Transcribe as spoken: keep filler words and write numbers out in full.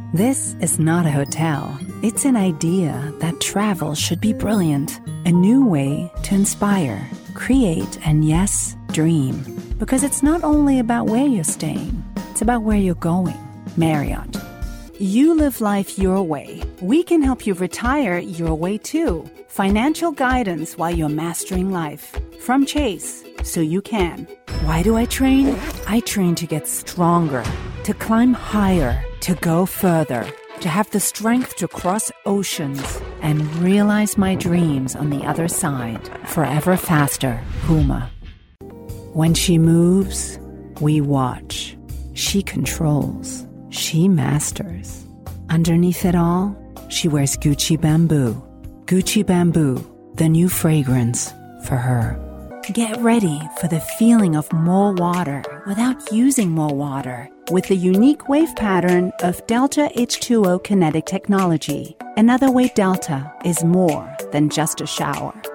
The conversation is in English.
This is not a hotel. It's an idea that travel should be brilliant. A new way to inspire, create, and yes, dream. Because it's not only about where you're staying, it's about where you're going. Marriott. You live life your way. We can help you retire your way too. Financial guidance while you're mastering life. From Chase, so you can. Why do I train? I train to get stronger, to climb higher, to go further, to have the strength to cross oceans and realize my dreams on the other side. Forever faster, Puma. When she moves, we watch. She controls. She masters. Underneath it all, she wears Gucci Bamboo. Gucci Bamboo, the new fragrance for her. Get ready for the feeling of more water without using more water with the unique wave pattern of Delta H two O kinetic technology. Another Way Delta is more than just a shower.